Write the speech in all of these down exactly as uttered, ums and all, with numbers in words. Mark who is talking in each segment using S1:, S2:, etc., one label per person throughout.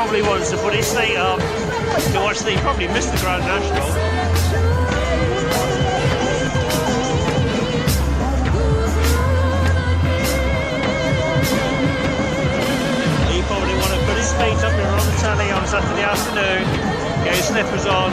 S1: probably wants to put his feet up to watch the, he probably missed the Grand National. Feet up here on the telly on Saturday afternoon, get his slippers on.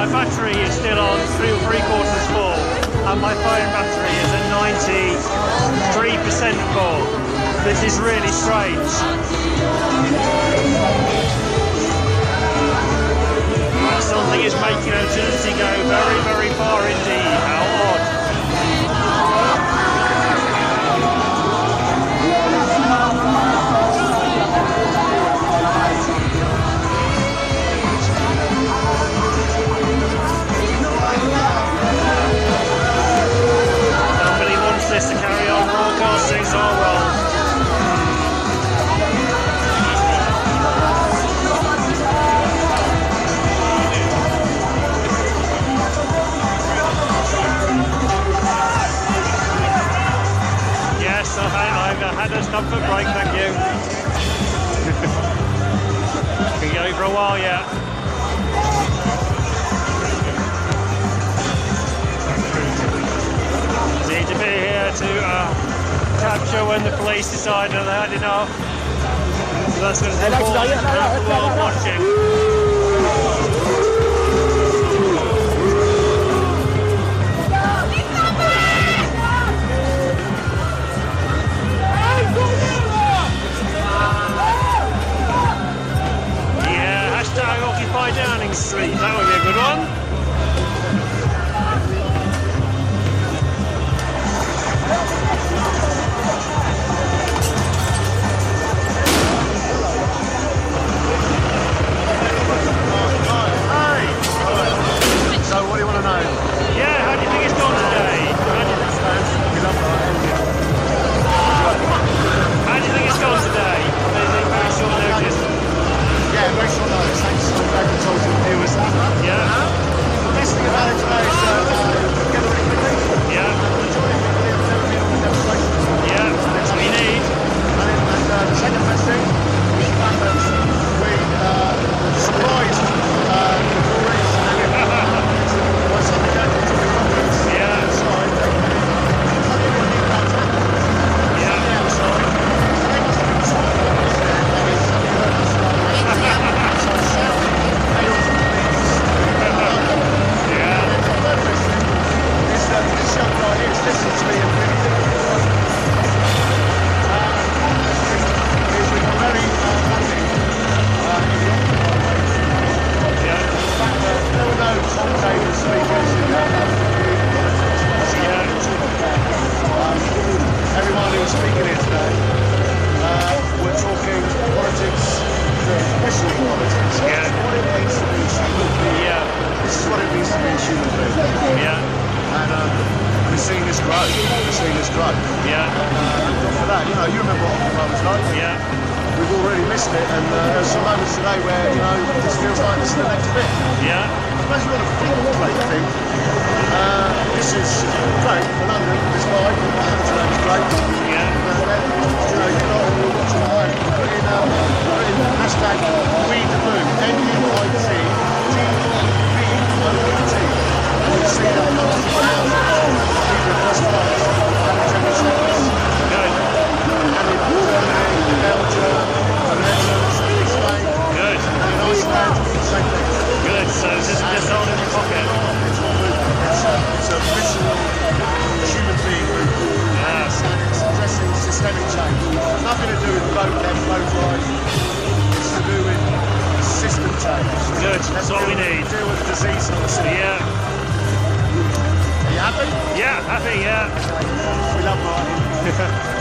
S1: my battery is still on three, three quarters full, and my phone battery is at ninety-three percent full. This is really strange. Something is making Agility go very, very far indeed. How odd. Nobody wants this to carry on broadcasting, so well. I've had a comfort break, thank you. Been going for a while yet. Need to be here to uh, capture when the police decide that they're had enough. So that's going to be important to have the world watching. Occupy Downing Street, that would be a good one.
S2: Hey! So what do you want to know?
S1: Yeah, how do you think it's gone today? How do you, how do you think it's gone today? Very short notice.
S2: Yeah, very short notice. Thanks for the told you the viewers that.
S1: Yeah.
S2: The best thing about it today is uh, uh, together really quickly.
S1: Yeah.
S2: And enjoy it quickly and never be on the demonstration.
S1: Yeah, that's what you need.
S2: And, then, and uh, the second best thing is the fact that we uh, surprised uh, the Tories by something that into the confidence
S1: Yeah.
S2: outside. They didn't even need that to happen.
S1: Yeah.
S2: The outside. So they must have been surprised. That is something that was this young guy here is listening to me and really thinking uh, is we got very uh, lucky uh, in the Occupy race.
S1: Yeah.
S2: The fact that there were no commentators, speakers in the politics.
S1: Yeah.
S2: Um, everyone who was speaking here today uh, were talking politics, especially politics.
S1: Yeah.
S2: What it means to be a human being.
S1: Yeah.
S2: This is what it means to be a human being.
S1: Yeah.
S2: And um, we're seeing this grow. We're seeing this grow.
S1: Yeah.
S2: And uh, thank God for that. You know, you remember what Occupy was like.
S1: Yeah.
S2: We've already missed it, and uh, there's some moments today where, you know, this feels like this is the next bit.
S1: Yeah.
S2: I suppose you've got to think, play thing. Uh, this is great for London, this vibe. What happened today was great.
S1: Yeah.
S2: And then, you know, you lot who are watching at home, put in, um, put in hashtag We The Move, N U I T T V O E T. You see that hundreds of thousands of people in press box having taken seconds.
S1: Good.
S2: And in Germany, Belgium, the Netherlands, Spain,
S1: Good.
S2: and in Iceland, same thing.
S1: Good. So this isn't just all in your pocket.
S2: It's not movement, it's a, it's a visceral human being movement.
S1: Yeah.
S2: And it's addressing systemic change. Nothing to do with vote left, vote right. It's to do with system change.
S1: Good. That's what we need.
S2: Deal with the disease of the city.
S1: Yeah.
S2: Are you happy?
S1: Yeah. Happy. Yeah.
S2: We love Martin.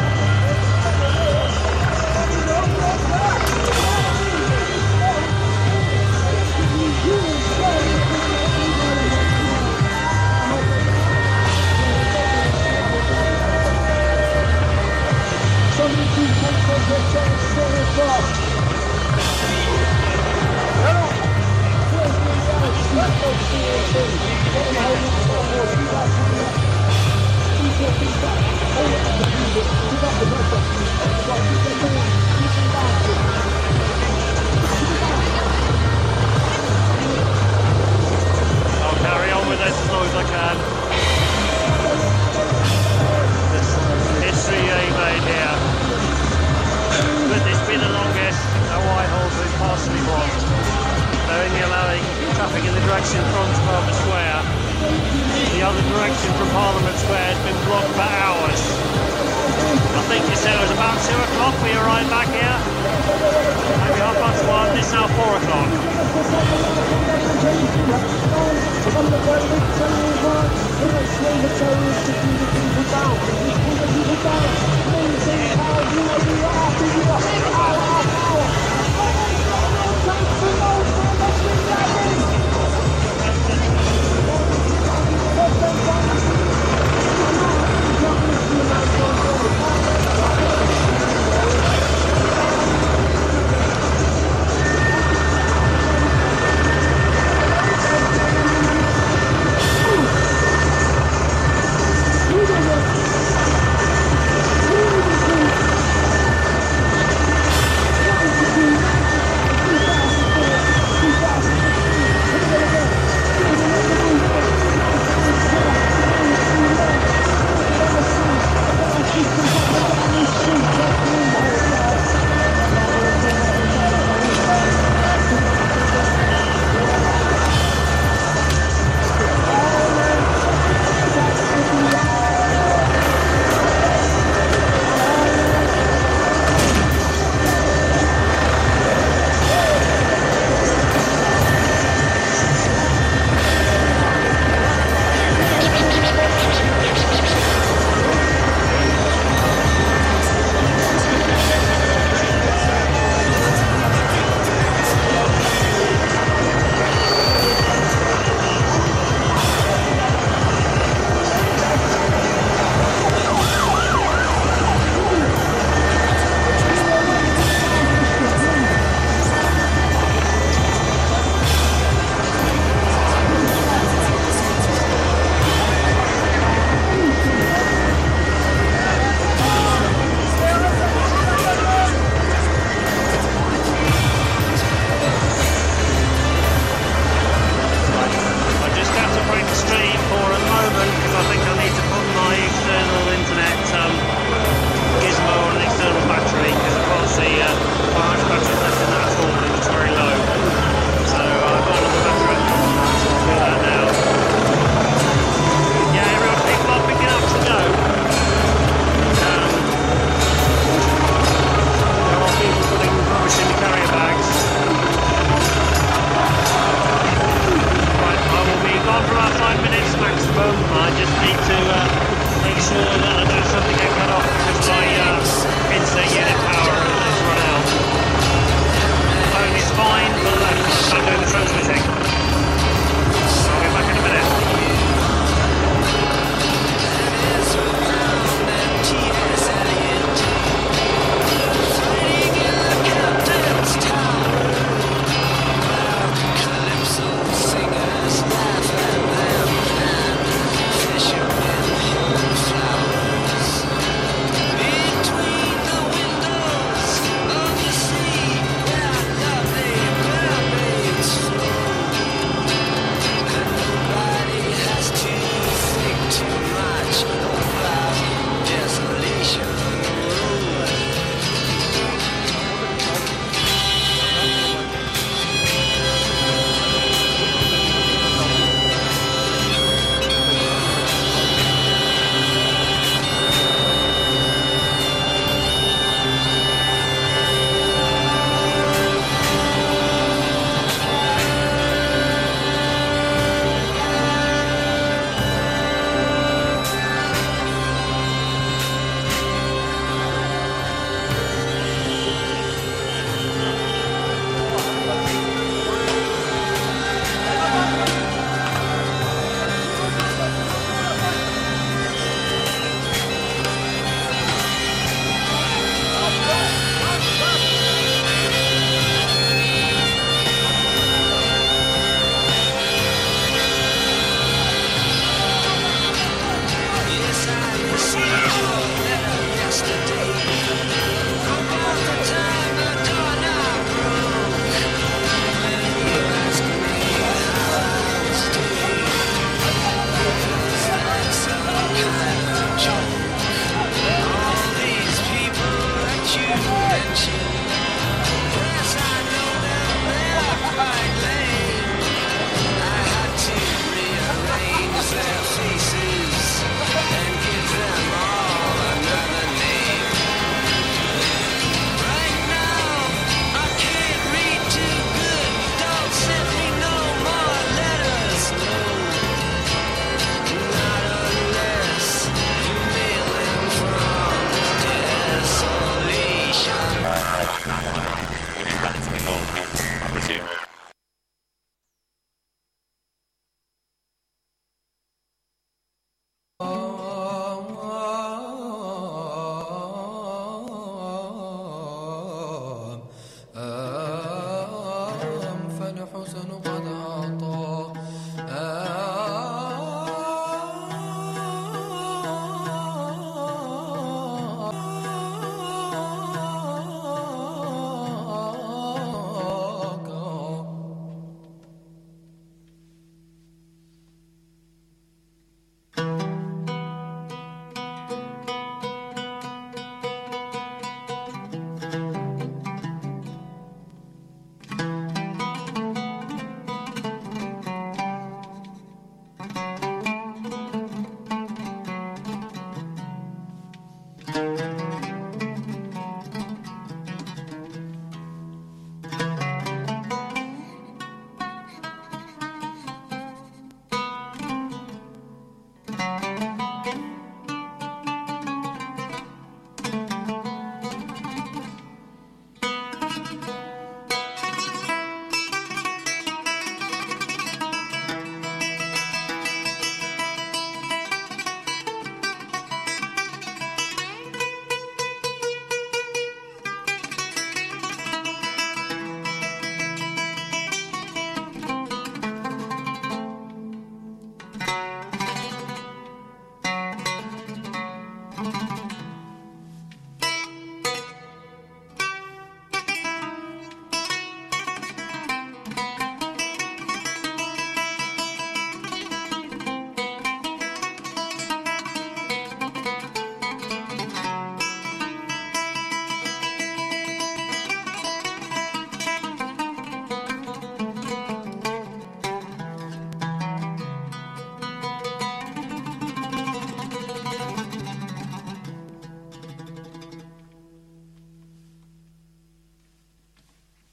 S1: I'll carry on with this as long as I can. This history being made here. But this be the longest and Whitehall's been partially blocked. They're only allowing traffic in the direction from section from Parliament Square has been blocked for hours. I think you said it was about two o'clock we arrived back here. Maybe half past one, it's now four o'clock.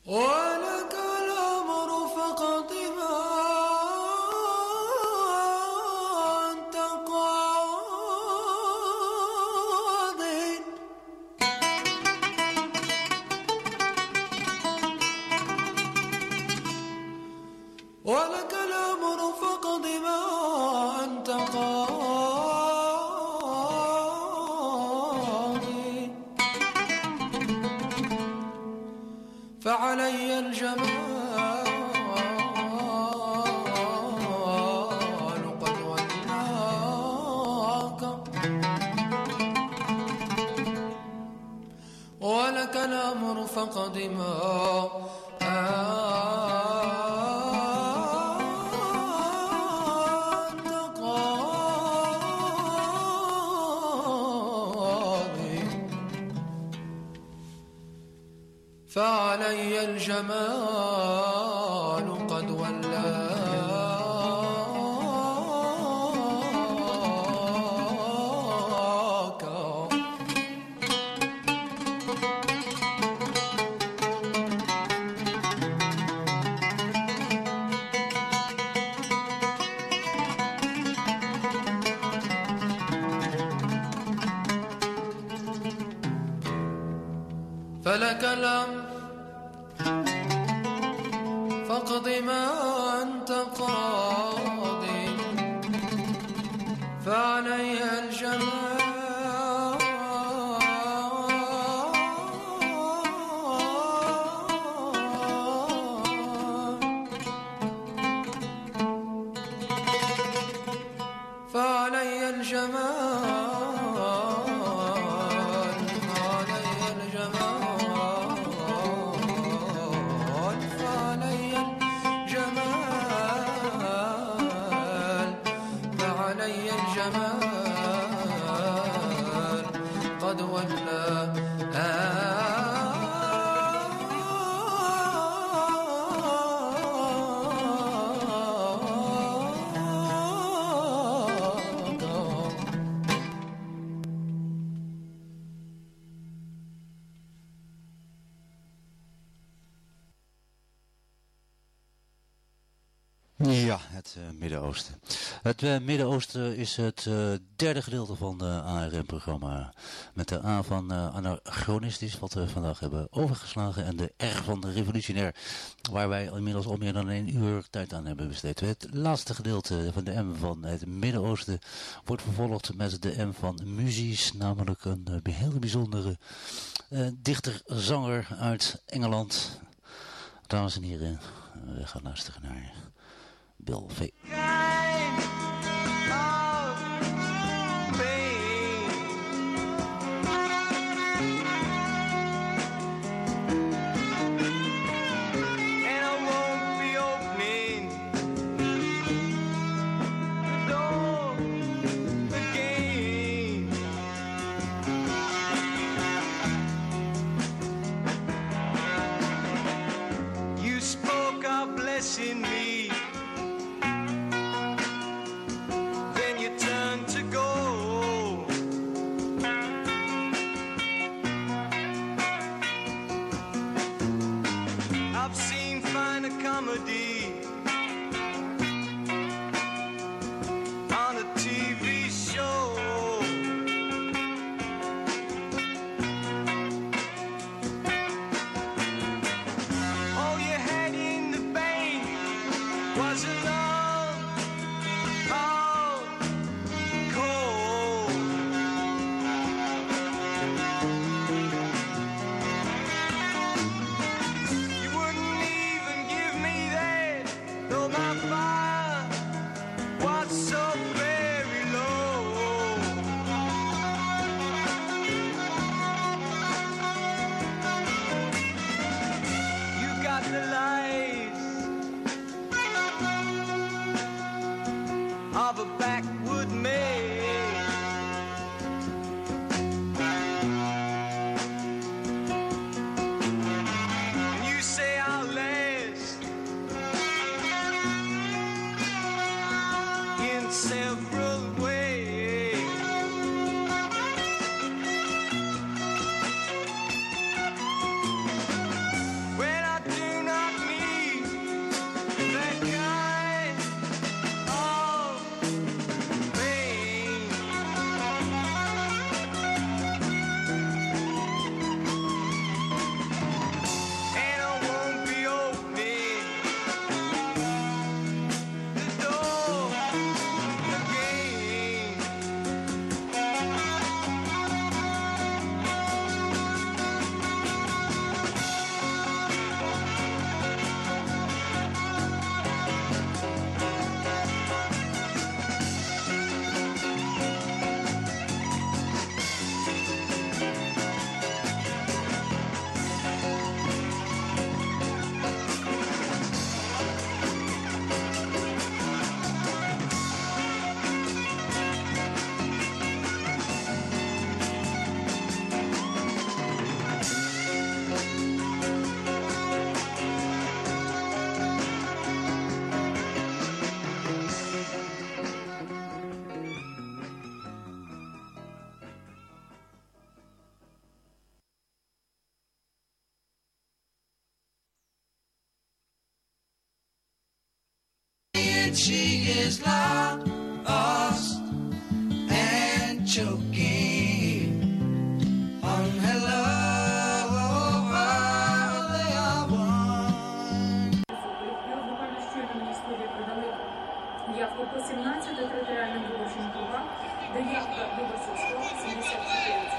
S3: ولك الأمر فقط ما أنت قاض ولك الأمر فقط ما أنت قاض فعلي الجمال قد ولاك ولك الأمر فقد ما أنت قاضي فعلي الجمال قد ولاك فلك الأمر فاقض ما أنت قاضي فعلي الجمال فعلي الجمال فعلي الجمال فعلي الجمال فعلي الجمال قد ولى
S4: Ja, het uh, Midden-Oosten. Het uh, Midden-Oosten is het uh, derde gedeelte van de A R M-programma. Met de A van uh, anachronistisch, wat we vandaag hebben overgeslagen. En de R van de revolutionair, waar wij inmiddels al meer dan een uur tijd aan hebben besteed. Het laatste gedeelte van de M van het Midden-Oosten wordt vervolgd met de M van Muzies. Namelijk een uh, hele bijzondere uh, dichter-zanger uit Engeland. Dames en heren, we gaan luisteren naar Bill V.
S5: Blessing me, then you turn to go. I've seen finer comedy on a T V show. Was it love? Oh, cold. You wouldn't even give me that, though my fire was so very low. You got the light of a backwood maid. And you say I'll last in several ways. When I do
S3: afraid she is lost and choking on her love. They are one.
S6: Буквально щойно мені студія передали явку по сімнадцяти територіальним виборчим округам, де явка виборців склала сімдесят дев'ять.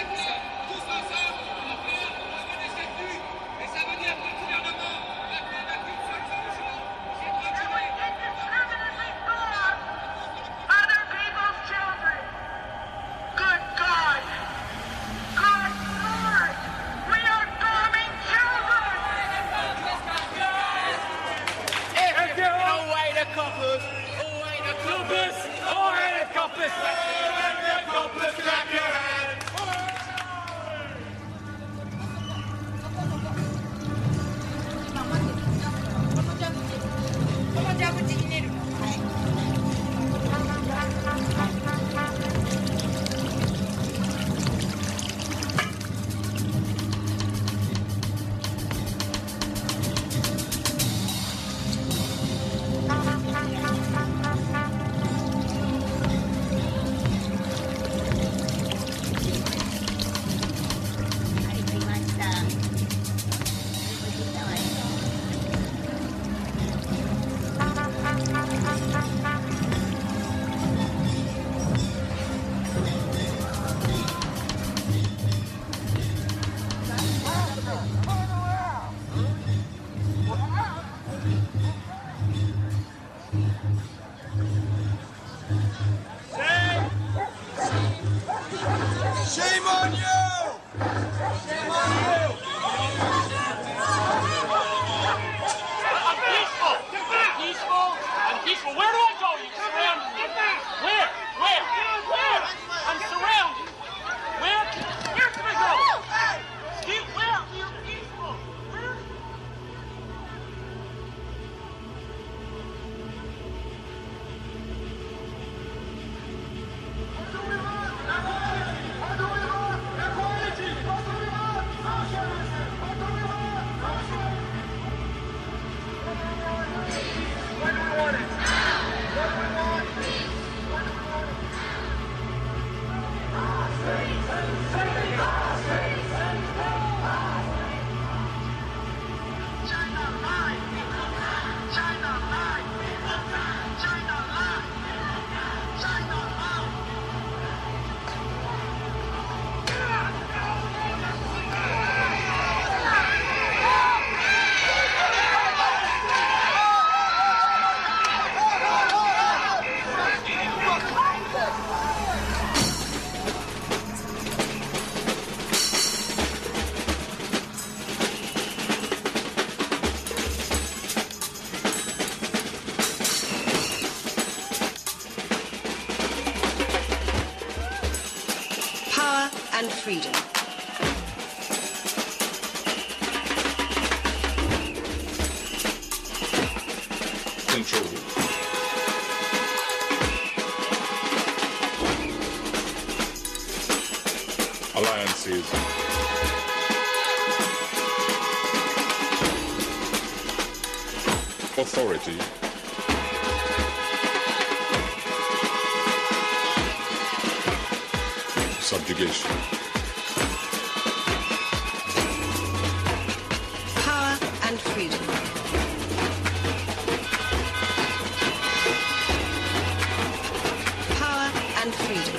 S3: Shame on you! Shame on you!
S7: I'm peaceful! Peaceful! I'm peaceful. Where do I go? You surrounded me. Where? Where? Where? I'm surrounded. Where? Where can I go? Steve, where? We are peaceful. Where?
S8: And freedom.
S9: Control. Alliances. Authority. Subjugation.
S8: Power and freedom. Power and freedom.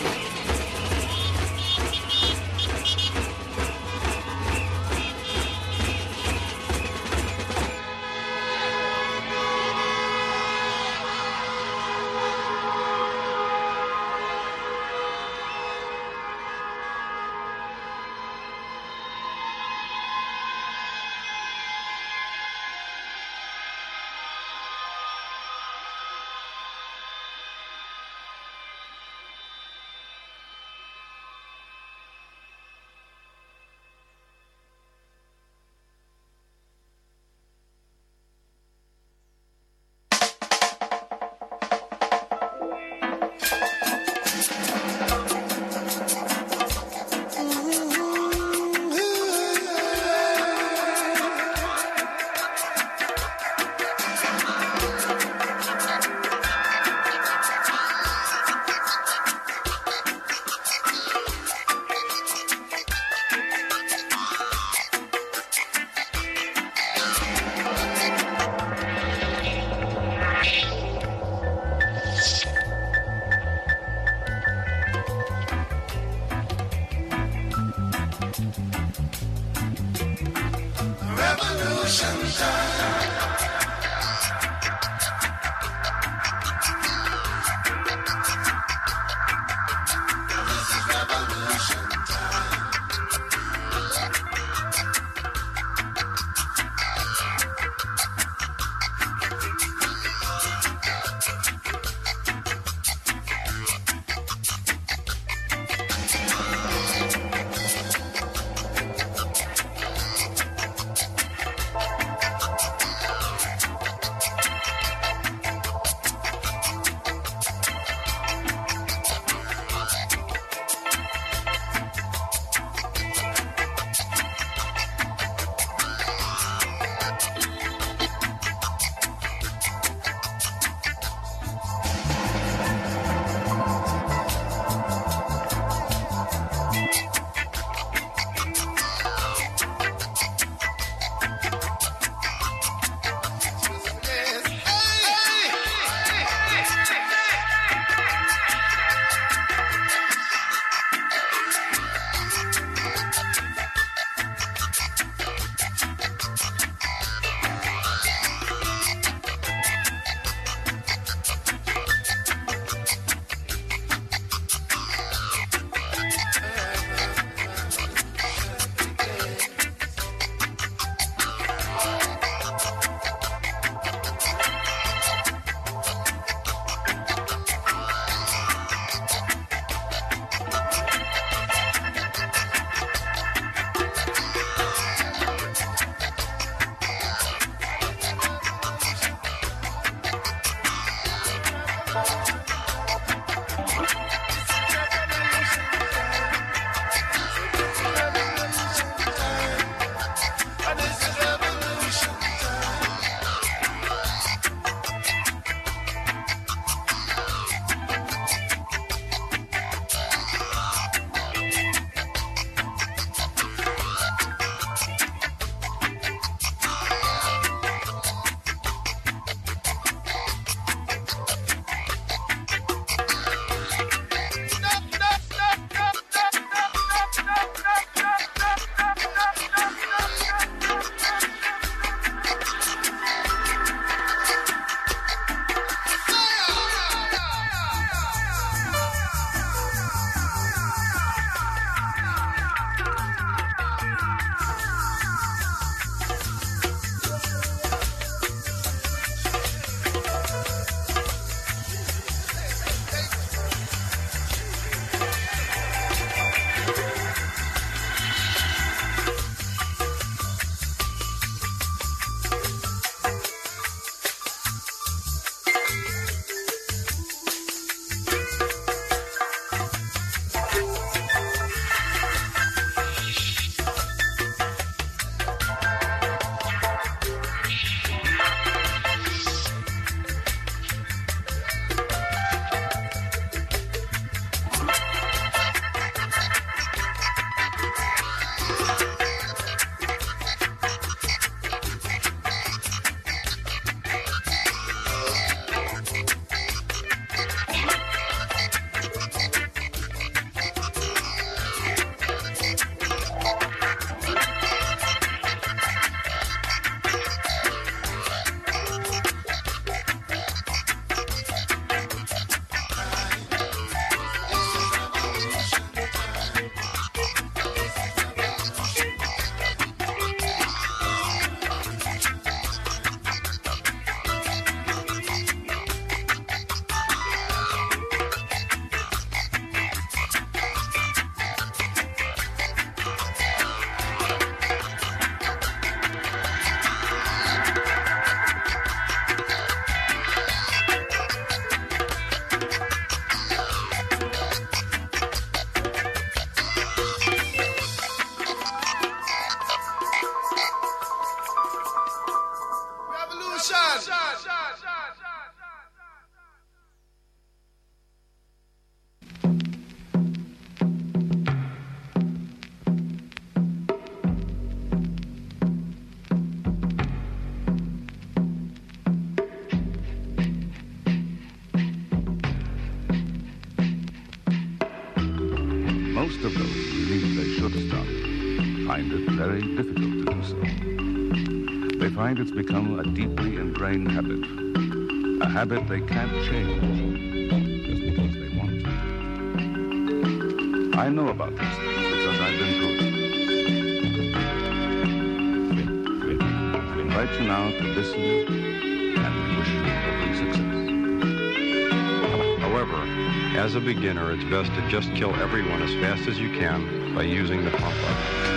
S10: Most of those who believe they should stop find it very difficult to do so. they find it's become a deeply ingrained habit. A habit they can't change just because they want to. I know about these things because I've been through them. I invite you now to listen and wish you every success.
S11: However, as a beginner, it's best to just kill everyone as fast as you can by using the pump-up.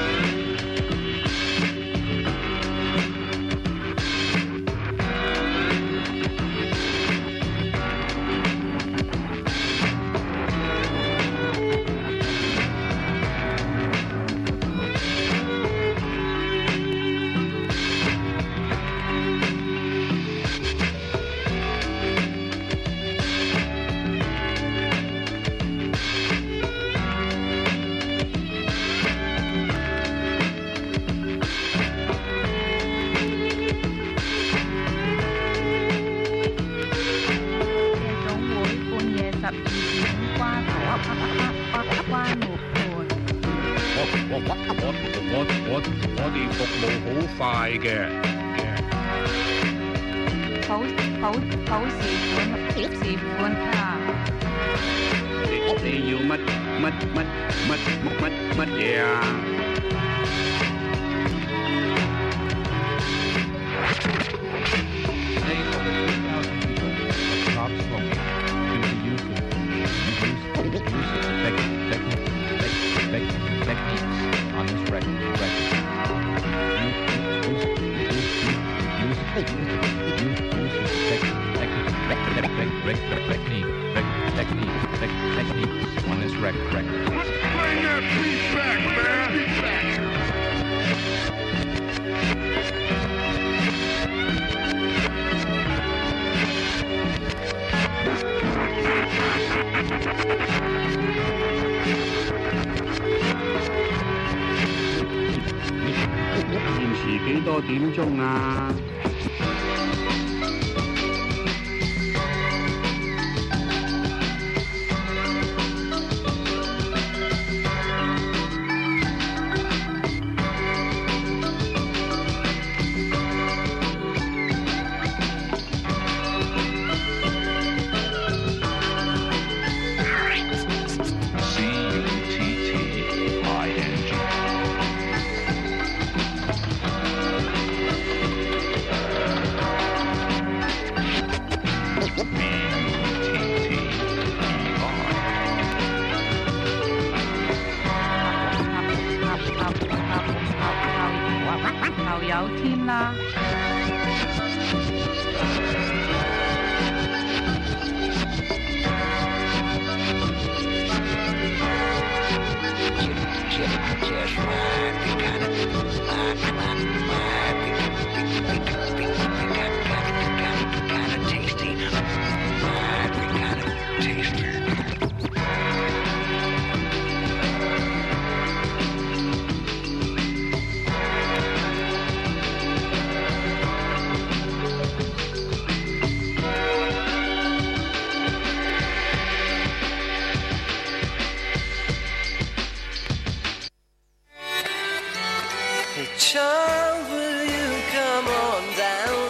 S5: Child, will you come on down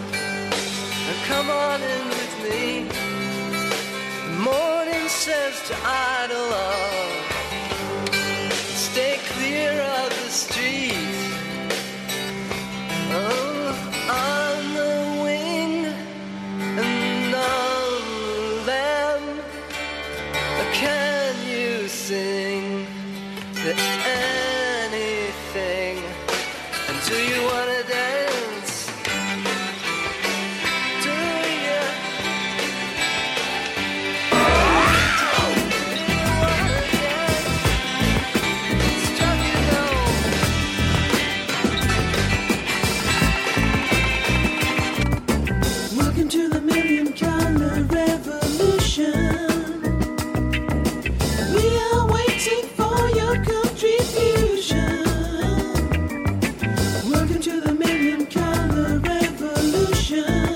S5: and come on in with me? The morning says to idle love, stay clear of the street. Oh, on the wing and on them, can you sing to anything? Do you wanna dance? Do you? Do you wanna dance? Struck you know.
S3: Welcome to the million color revolution. We are waiting for your contribution. Welcome to the million color revolution.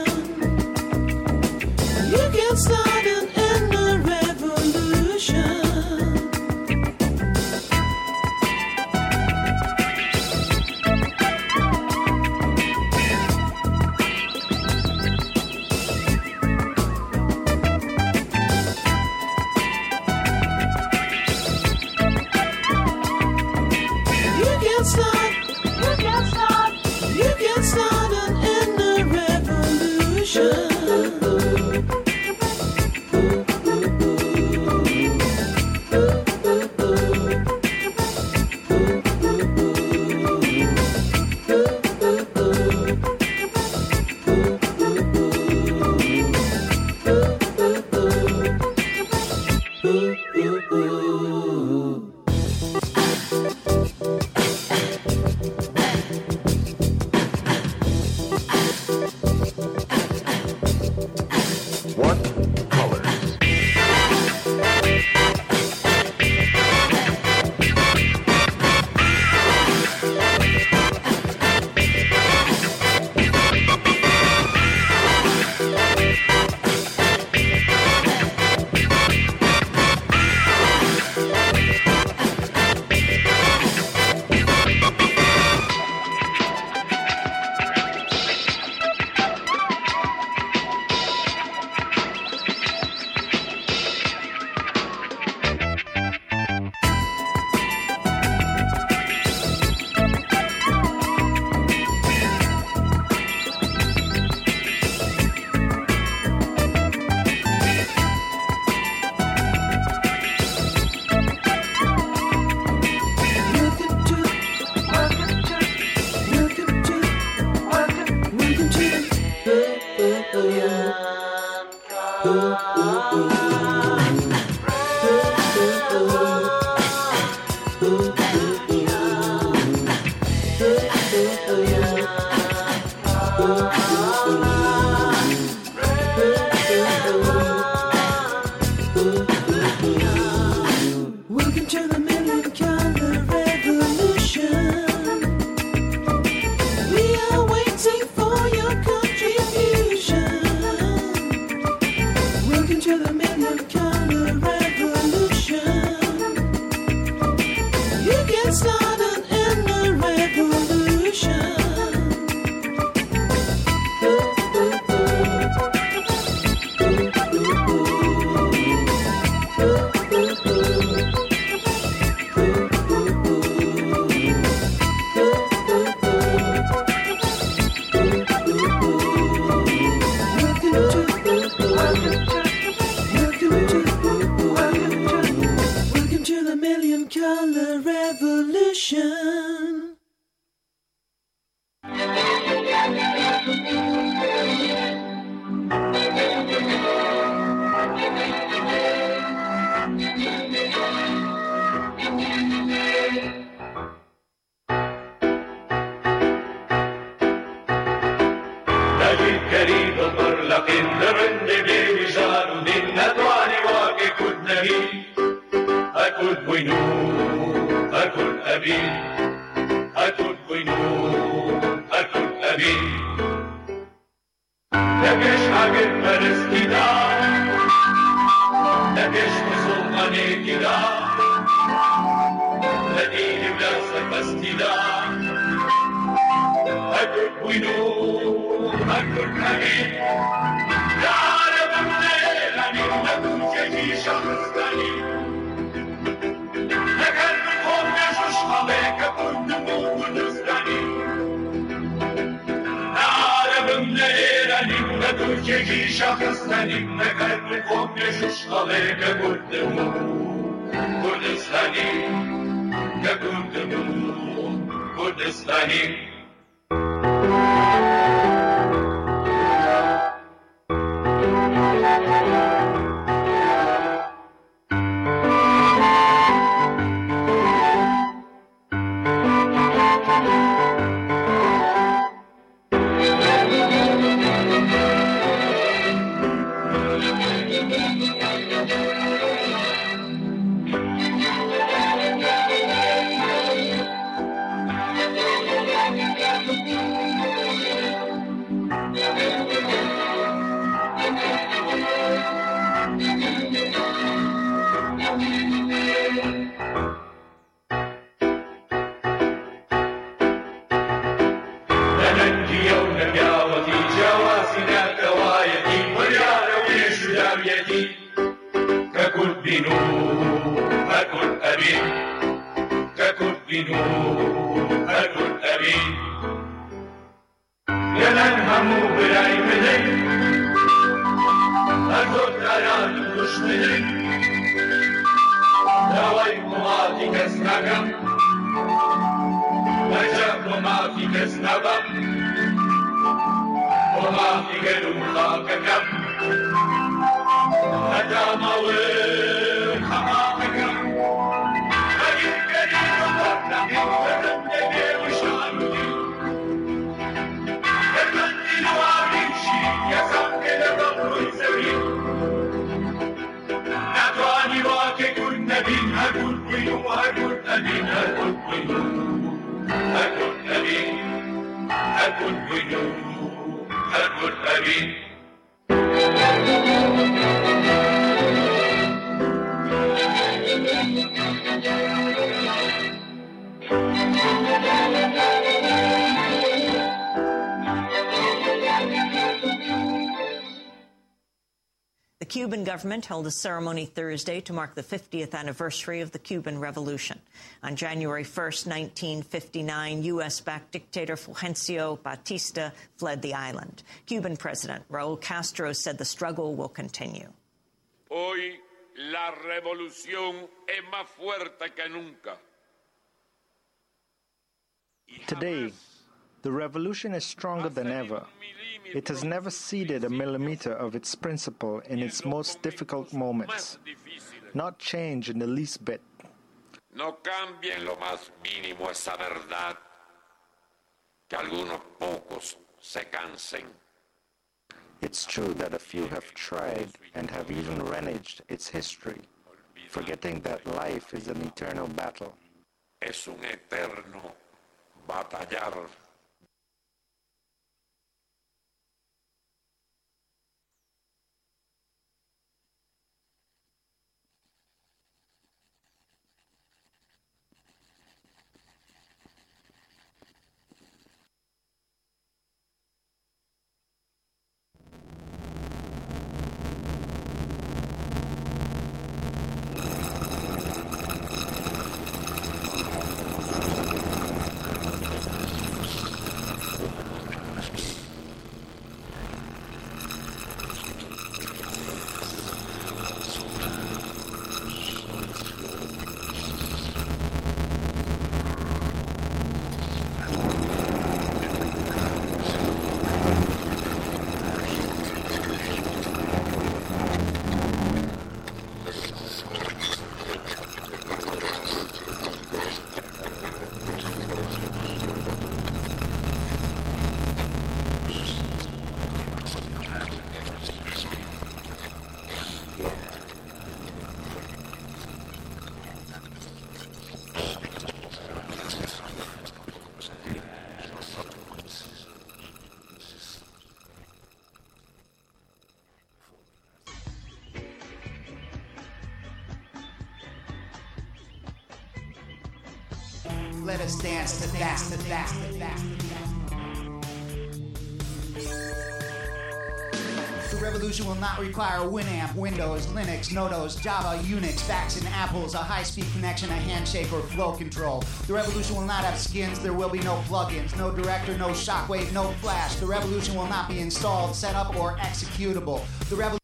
S3: You can start an inner revolution.
S12: Levin, I would for you, I would Levin, I would for you. I would Levin, I would for you, I would Levin.
S13: The Cuban government held a ceremony Thursday to mark the fiftieth anniversary of the Cuban Revolution. On January first, nineteen fifty-nine, U S-backed dictator Fulgencio Batista fled the island. Cuban President Raúl Castro said the struggle will continue.
S14: Hoy la revolución es más fuerte que nunca.
S15: Today, the revolution is stronger than ever. It has never ceded a millimeter of its principle in its most difficult moments. Not change in the least bit.
S14: No cambia en lo más mínimo esa verdad, que algunos pocos se cansen.
S16: It's true that a few have tried and have even reneged its history, forgetting that life is an eternal battle.
S14: Es un eterno batallar.
S17: Let us dance to that, to that, to that. The revolution will not require a Winamp, Windows, Linux, Nodos, Java, Unix, fax and Apples, a high-speed connection, a handshake, or flow control. The revolution will not have skins, there will be no plugins, no director, no shockwave, no flash. The revolution will not be installed, set up, or executable. The revolution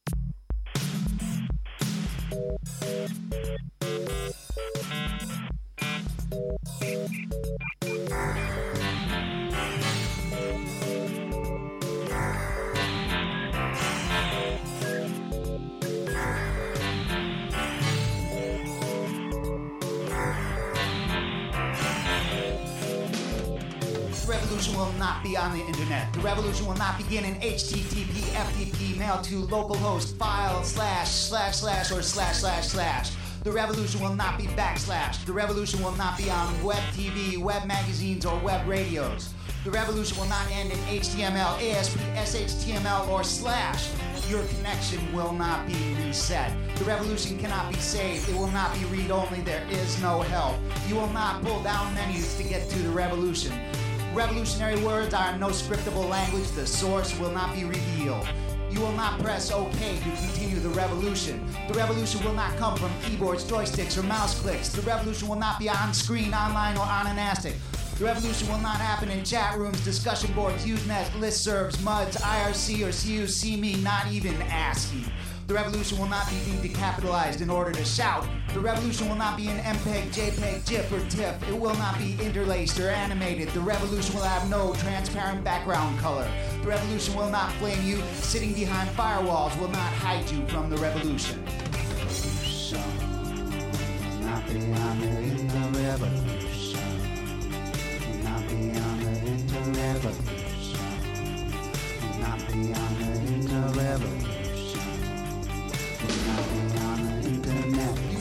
S17: will not be on the internet. The revolution will not begin in H T T P, F T P, mail to localhost, file, slash, slash, slash, or slash, slash, slash. The revolution will not be backslash. The revolution will not be on web T V, web magazines, or web radios. The revolution will not end in H T M L, A S P, S H T M L, or slash. Your connection will not be reset. The revolution cannot be saved. It will not be read-only. There is no help. You will not pull down menus to get to the revolution. Revolutionary words are no scriptable language. The source will not be revealed. You will not press OK to continue the revolution. The revolution will not come from keyboards, joysticks, or mouse clicks. The revolution will not be on screen, online, or on an ASTIC. The revolution will not happen in chat rooms, discussion boards, Usenet, listservs, M U Ds, I R C, or C U C me, not even ASCII. The revolution will not be decapitalized in order to shout. The revolution will not be in MPEG, JPEG, GIF, or TIFF. It will not be interlaced or animated. The revolution will have no transparent background color. The revolution will not flame you. Sitting behind firewalls will not hide you from the revolution. Revolution will not be on the revolution. Will not be on the inter-revolution. Will not be on the inter-revolution. You will not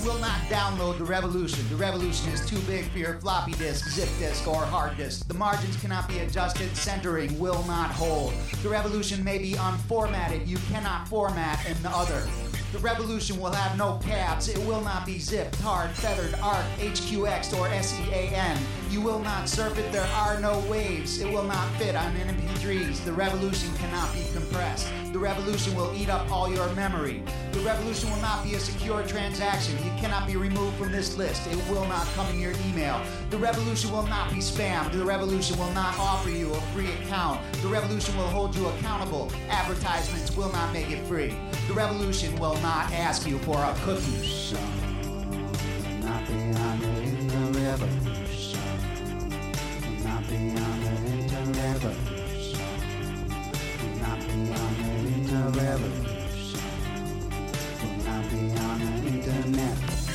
S17: download The Revolution. The Revolution is too big for your floppy disk, zip disk, or hard disk. The margins cannot be adjusted. Centering will not hold. The Revolution may be unformatted. You cannot format an other. The Revolution will have no cabs. It will not be zipped, hard, feathered, arc, H Q X, or S E A N. You will not surf it. There are no waves. It will not fit on M P threes. The Revolution cannot be compressed. The Revolution will eat up all your memory. The Revolution will not be a secure transaction. It cannot be removed from this list. It will not come in your email. The Revolution will not be spammed. The Revolution will not offer you a free account. The Revolution will hold you accountable. Advertisements will not make it free. The Revolution will not ask you for a cookie.
S18: Not beyond the inter-revolution. Not beyond the inter-revolution. Not beyond the inter-revolution. Not beyond the internet.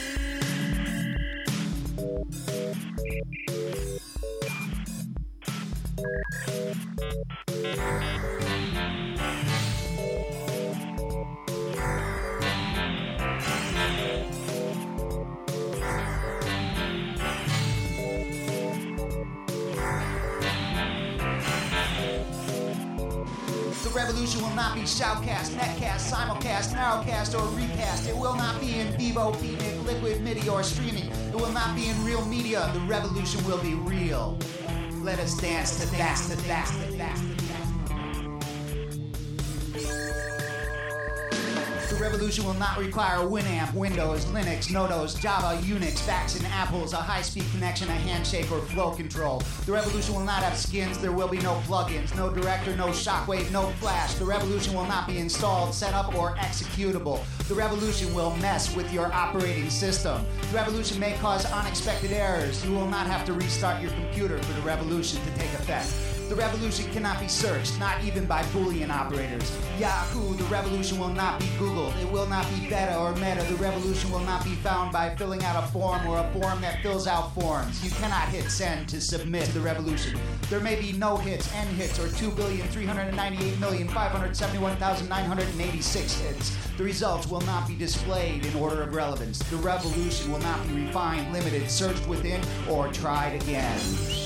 S17: The Revolution will not be shoutcast, netcast, simulcast, narrowcast, or recast. It will not be in vivo, phoenix, liquid, MIDI, or streaming. It will not be in real media. The Revolution will be real. Let us dance to that, to that, to that. The Revolution will not require Winamp, Windows, Linux, Nodos, Java, Unix, Vax, and Apples, a high-speed connection, a handshake, or flow control. The Revolution will not have skins. There will be no plugins, no director, no shockwave, no flash. The Revolution will not be installed, set up, or executable. The Revolution will mess with your operating system. The Revolution may cause unexpected errors. You will not have to restart your computer for the Revolution to take effect. The Revolution cannot be searched, not even by Boolean operators. Yahoo! The Revolution will not be Googled. It will not be Beta or Meta. The Revolution will not be found by filling out a form or a form that fills out forms. You cannot hit send to submit the Revolution. There may be no hits, N hits, or two billion three hundred ninety-eight million five hundred seventy-one thousand nine hundred eighty-six hits. The results will not be displayed in order of relevance. The Revolution will not be refined, limited, searched within, or tried again.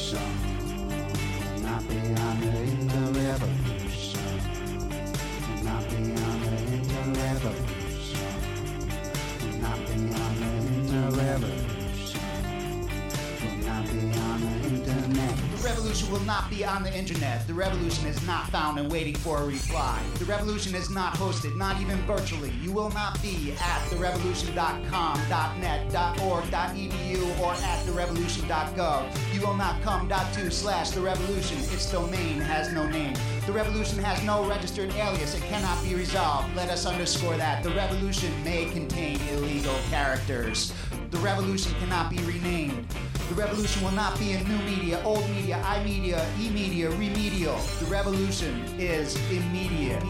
S18: Not beyond the inter-revolution. Not beyond the inter-revolution. Not beyond the inter-revolution. Not beyond the internet.
S17: The Revolution will not be on the internet. The Revolution is not found and waiting for a reply. The Revolution is not hosted, not even virtually. You will not be at the revolution dot com, .net, .org, .edu, or at the revolution dot gov. You will not come .to slash the Revolution. Its domain has no name. The Revolution has no registered alias. It cannot be resolved. Let us underscore that. The Revolution may contain illegal characters. The Revolution cannot be renamed. The Revolution will not be in new media, old media, iMedia, e-media, remedial. The Revolution is immediate.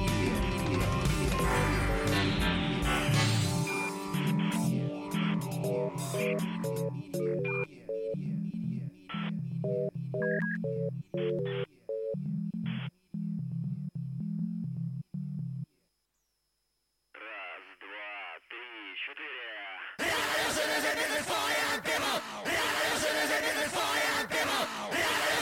S3: Revolution is a different fire, people. Revolution is a different fire, people.